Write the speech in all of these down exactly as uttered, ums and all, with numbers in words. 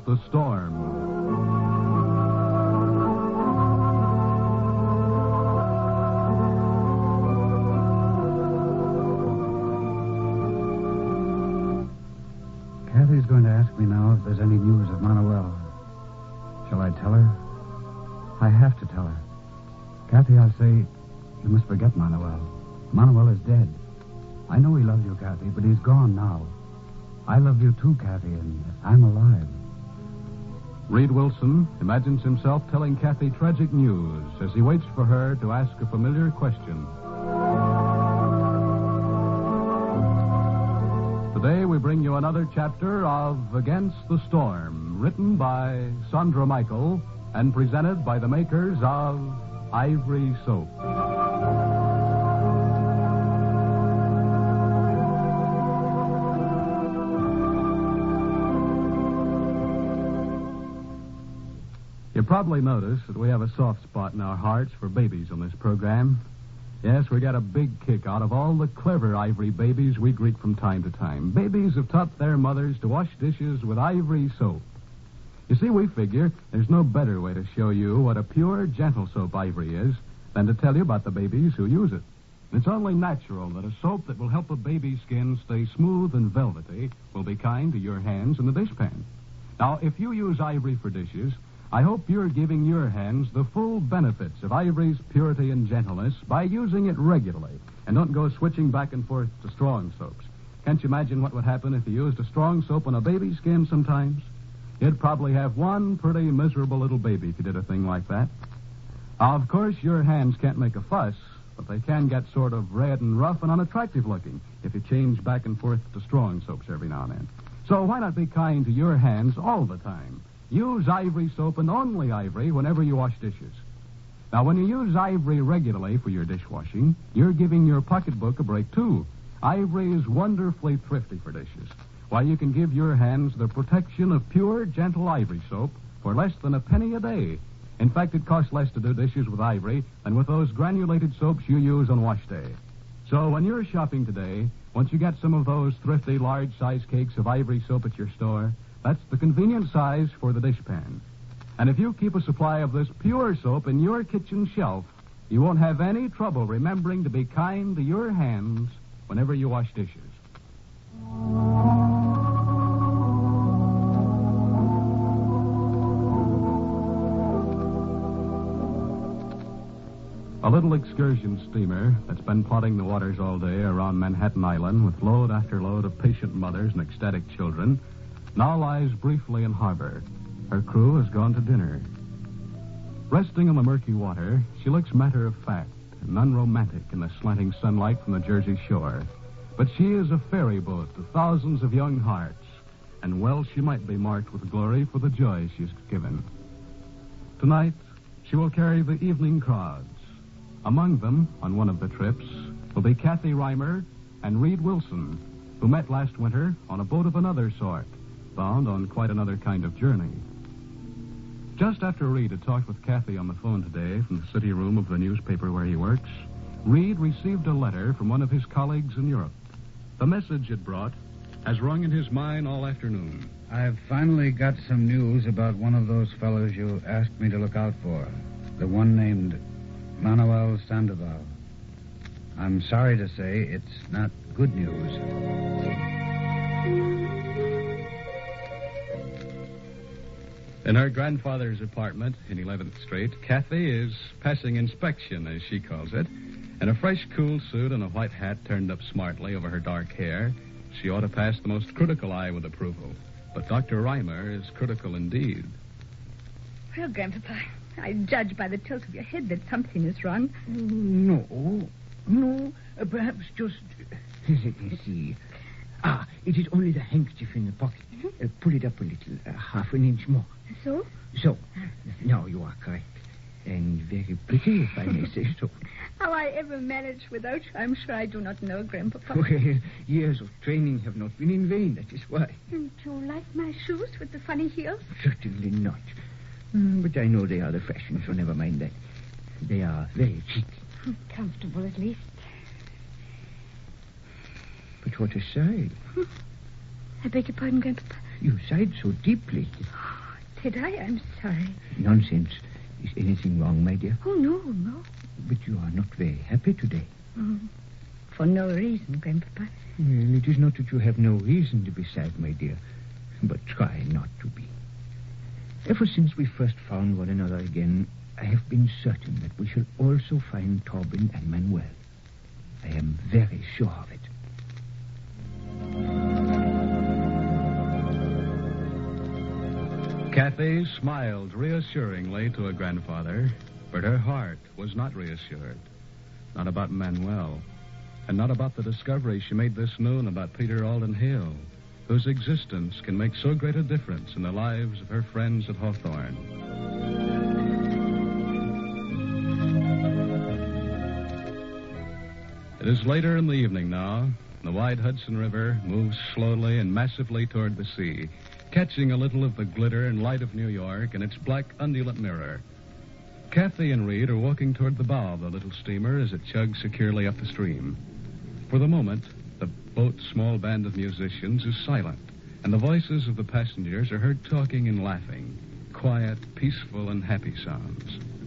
the Storm. Kathy's going to ask me now if there's any news of Manuel. Shall I tell her? I have to tell her. Kathy, I'll say, you must forget Manuel. Manuel is dead. I know he loves you, Kathy, but he's gone now. I love you too, Kathy, and I'm alive. Reed Wilson imagines himself telling Kathy tragic news as he waits for her to ask a familiar question. Today we bring you another chapter of Against the Storm, written by Sandra Michael and presented by the makers of Ivory Soap. You probably noticed that we have a soft spot in our hearts for babies on this program. Yes, we got a big kick out of all the clever Ivory babies we greet from time to time. Babies have taught their mothers to wash dishes with Ivory soap. You see, we figure there's no better way to show you what a pure, gentle soap Ivory is than to tell you about the babies who use it. It's only natural that a soap that will help a baby's skin stay smooth and velvety will be kind to your hands in the dishpan. Now, if you use Ivory for dishes, I hope you're giving your hands the full benefits of Ivory's purity and gentleness by using it regularly. And don't go switching back and forth to strong soaps. Can't you imagine what would happen if you used a strong soap on a baby's skin sometimes? You'd probably have one pretty miserable little baby if you did a thing like that. Now, of course, your hands can't make a fuss, but they can get sort of red and rough and unattractive looking if you change back and forth to strong soaps every now and then. So why not be kind to your hands all the time? Use Ivory soap and only Ivory whenever you wash dishes. Now, when you use Ivory regularly for your dishwashing, you're giving your pocketbook a break, too. Ivory is wonderfully thrifty for dishes. Why, you can give your hands the protection of pure, gentle Ivory soap for less than a penny a day. In fact, it costs less to do dishes with Ivory than with those granulated soaps you use on wash day. So when you're shopping today, once you get some of those thrifty large-size cakes of Ivory soap at your store, that's the convenient size for the dishpan. And if you keep a supply of this pure soap in your kitchen shelf, you won't have any trouble remembering to be kind to your hands whenever you wash dishes. A little excursion steamer that's been plodding the waters all day around Manhattan Island with load after load of patient mothers and ecstatic children now lies briefly in harbor. Her crew has gone to dinner. Resting on the murky water, she looks matter-of-fact and unromantic in the slanting sunlight from the Jersey shore. But she is a ferry boat to thousands of young hearts, and well she might be marked with glory for the joy she's given. Tonight, she will carry the evening crowds. Among them, on one of the trips, will be Kathy Reimer and Reed Wilson, who met last winter on a boat of another sort, bound on quite another kind of journey. Just after Reed had talked with Kathy on the phone today from the city room of the newspaper where he works, Reed received a letter from one of his colleagues in Europe. The message it brought has rung in his mind all afternoon. I've finally got some news about one of those fellows you asked me to look out for. The one named Manuel Sandoval. I'm sorry to say it's not good news. In her grandfather's apartment in eleventh Street, Kathy is passing inspection, as she calls it. In a fresh, cool suit and a white hat turned up smartly over her dark hair, she ought to pass the most critical eye with approval. But Doctor Reimer is critical indeed. Well, Grandpapa, I judge by the tilt of your head that something is wrong. No, no, uh, perhaps just... Let me see. Ah, it is only the handkerchief in the pocket. Mm-hmm. Uh, pull it up a little, uh, half an inch more. So? So. Now you are correct. And very pretty, if I may say so. How I ever managed without you, I'm sure I do not know, Grandpapa. Well, years of training have not been in vain, that is why. And do you like my shoes with the funny heels? Certainly not. Mm, but I know they are the fashion, so never mind that. They are very cheap. Comfortable, at least. But what a sigh. I beg your pardon, Grandpapa. You sighed so deeply. Did I? I'm sorry. Nonsense. Is anything wrong, my dear? Oh, no, no. But you are not very happy today. Mm. For no reason, Grandpapa. Well, it is not that you have no reason to be sad, my dear. But try not to be. Ever since we first found one another again, I have been certain that we shall also find Torben and Manuel. I am very sure of it. Kathy smiled reassuringly to her grandfather, but her heart was not reassured. Not about Manuel, and not about the discovery she made this noon about Peter Alden Hill, whose existence can make so great a difference in the lives of her friends at Hawthorne. It is later in the evening now. The wide Hudson River moves slowly and massively toward the sea, catching a little of the glitter and light of New York in its black undulant mirror. Kathy and Reed are walking toward the bow of the little steamer as it chugs securely up the stream. For the moment, the boat's small band of musicians is silent, and the voices of the passengers are heard talking and laughing. Quiet, peaceful, and happy sounds.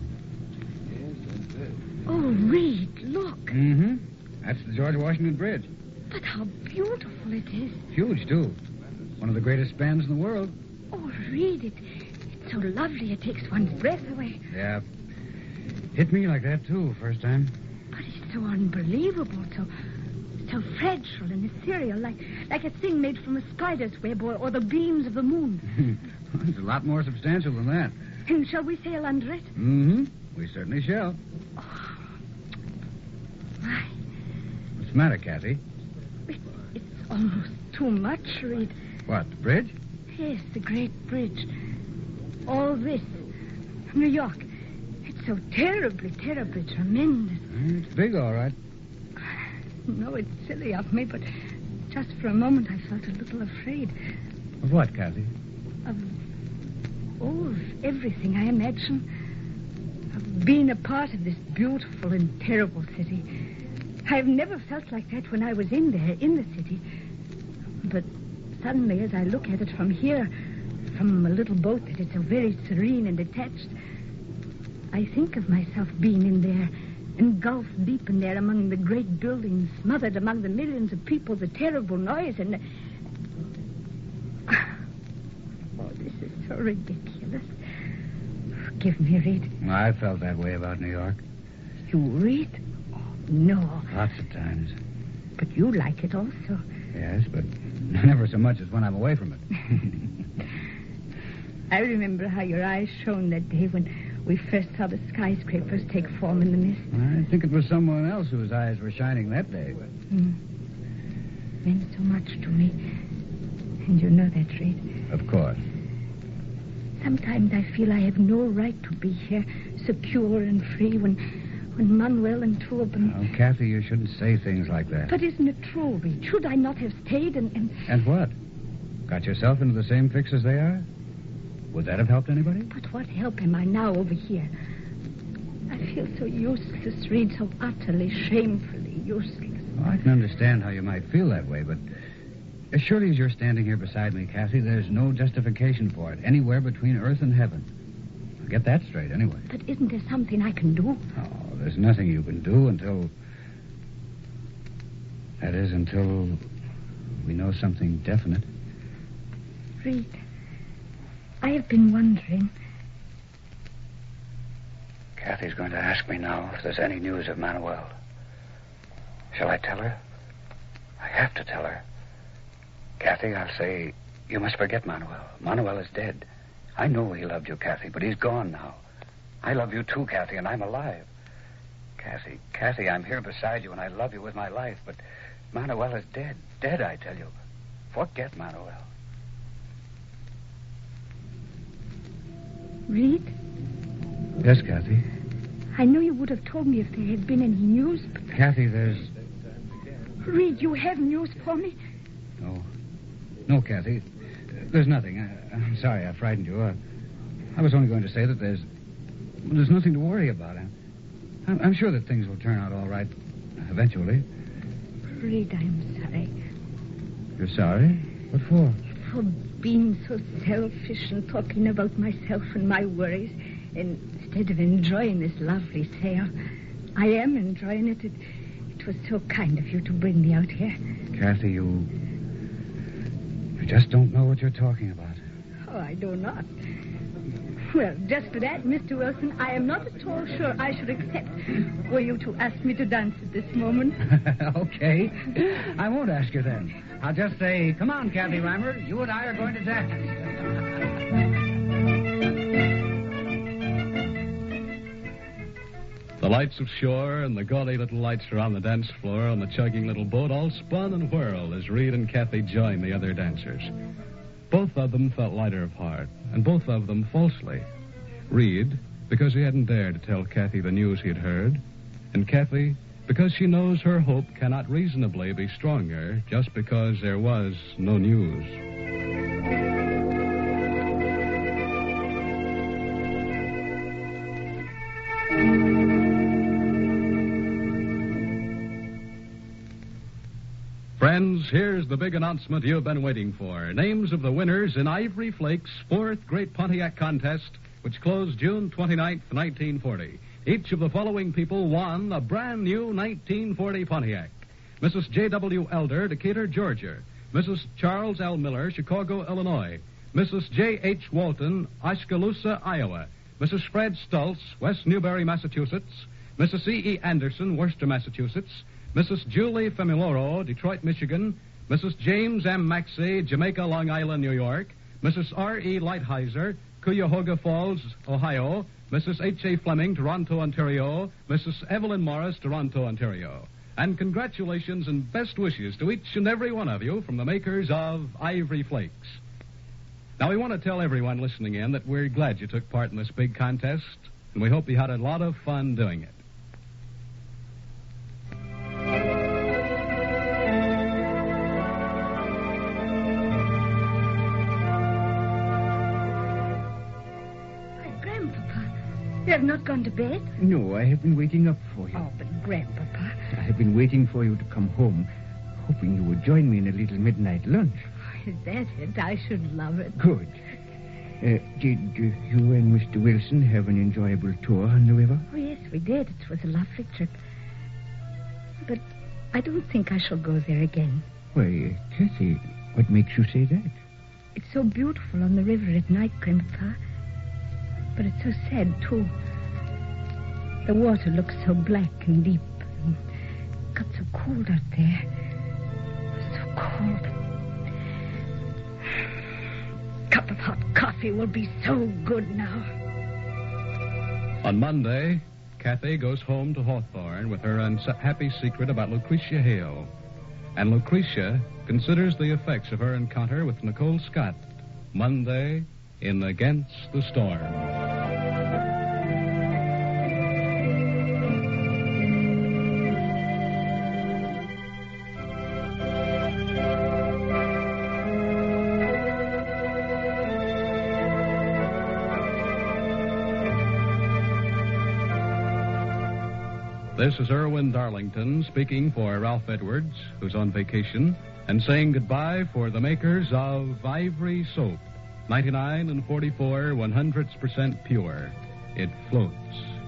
Oh, Reed, look. Mm-hmm. That's the George Washington Bridge. But how beautiful it is. Huge, too. One of the greatest spans in the world. Oh, Reed, it, it's so lovely it takes one's breath away. Yeah. Hit me like that, too, first time. But it's so unbelievable, so so fragile and ethereal, like like a thing made from a spider's web or, or the beams of the moon. It's a lot more substantial than that. And shall we sail under it? Mm-hmm. We certainly shall. Oh, my. What's the matter, Kathy? It, it's almost too much, Reed. What, the bridge? Yes, the great bridge. All this. New York. It's so terribly, terribly tremendous. Mm, it's big, all right. No, it's silly of me, but just for a moment I felt a little afraid. Of what, Kathy? Of, oh, of everything, I imagine. Of being a part of this beautiful and terrible city. I've never felt like that when I was in there, in the city. But suddenly, as I look at it from here, from a little boat that is so very serene and detached, I think of myself being in there, engulfed deep in there among the great buildings, smothered among the millions of people, the terrible noise, and... Oh, this is so ridiculous. Forgive me, Reed. I felt that way about New York. You, Reed? Oh, no. Lots of times. But you like it also. Yes, but never so much as when I'm away from it. I remember how your eyes shone that day when we first saw the skyscrapers take form in the mist. I think it was someone else whose eyes were shining that day. Mm. Meant so much to me. And you know that, Reed. Of course. Sometimes I feel I have no right to be here, secure and free, when when Manuel and Torben... Oh, Kathy, you shouldn't say things like that. But isn't it true, Reed? Should I not have stayed and... And, and what? Got yourself into the same fix as they are? Would that have helped anybody? But what help am I now over here? I feel so useless, Reed, so utterly, shamefully useless. Oh, I can understand how you might feel that way, but as surely as you're standing here beside me, Kathy, there's no justification for it anywhere between earth and heaven. I'll get that straight, anyway. But isn't there something I can do? Oh, there's nothing you can do until... That is, until we know something definite. Reed, I have been wondering... Kathy's going to ask me now if there's any news of Manuel. Shall I tell her? I have to tell her. Kathy, I'll say, you must forget Manuel. Manuel is dead. I know he loved you, Kathy, but he's gone now. I love you too, Kathy, and I'm alive. Kathy, Kathy, I'm here beside you, and I love you with my life, but Manuel is dead. Dead, I tell you. Forget Manuel. Reed? Yes, Kathy? I know you would have told me if there had been any news, but... Kathy, there's... Reed, you have news for me? No. No, Kathy. There's nothing. I, I'm sorry I frightened you. I, I was only going to say that there's... There's nothing to worry about. I'm, I'm sure that things will turn out all right eventually. Reed, I'm sorry. You're sorry? What for? For being so selfish and talking about myself and my worries instead of enjoying this lovely sail. I am enjoying it. It, it was so kind of you to bring me out here. Kathy, you... You just don't know what you're talking about. Oh, I do not. Well, just for that, Mister Wilson, I am not at all sure I should accept were you to ask me to dance at this moment. Okay. I won't ask you then. I'll just say, come on, Kathy Reimer, you and I are going to dance. The lights of shore and the gaudy little lights around the dance floor on the chugging little boat all spun and whirled as Reed and Kathy joined the other dancers. Both of them felt lighter of heart, and both of them falsely. Reed, because he hadn't dared to tell Kathy the news he had heard, and Kathy, because she knows her hope cannot reasonably be stronger just because there was no news. Friends, here's the big announcement you've been waiting for. Names of the winners in Ivory Flake's fourth Great Pontiac Contest, which closed June twenty-ninth, nineteen forty. Each of the following people won a brand new nineteen forty Pontiac. Missus J W Elder, Decatur, Georgia. Missus Charles L. Miller, Chicago, Illinois. Missus J H Walton, Oskaloosa, Iowa. Missus Fred Stultz, West Newbury, Massachusetts. Missus C E Anderson, Worcester, Massachusetts. Missus Julie Femiloro, Detroit, Michigan. Missus James M. Maxey, Jamaica, Long Island, New York. Missus R E Lighthizer, Cuyahoga Falls, Ohio. Missus H A Fleming, Toronto, Ontario. Missus Evelyn Morris, Toronto, Ontario. And congratulations and best wishes to each and every one of you from the makers of Ivory Flakes. Now, we want to tell everyone listening in that we're glad you took part in this big contest, and we hope you had a lot of fun doing it. You have not gone to bed? No, I have been waiting up for you. Oh, but Grandpapa... I have been waiting for you to come home, hoping you would join me in a little midnight lunch. Is that it? I should love it. Good. Uh, did uh, you and Mister Wilson have an enjoyable tour on the river? Oh, yes, we did. It was a lovely trip. But I don't think I shall go there again. Why, uh, Kathy, what makes you say that? It's so beautiful on the river at night, Grandpapa. But it's so sad, too. The water looks so black and deep. And got so cold out there. So cold. Cup of hot coffee will be so good now. On Monday, Kathy goes home to Hawthorne with her unhappy secret about Lucretia Hale. And Lucretia considers the effects of her encounter with Nicole Scott. Monday in Against the Storm. This is Irwin Darlington speaking for Ralph Edwards, who's on vacation, and saying goodbye for the makers of Ivory Soap. ninety-nine and forty-four, one hundred percent pure. It floats.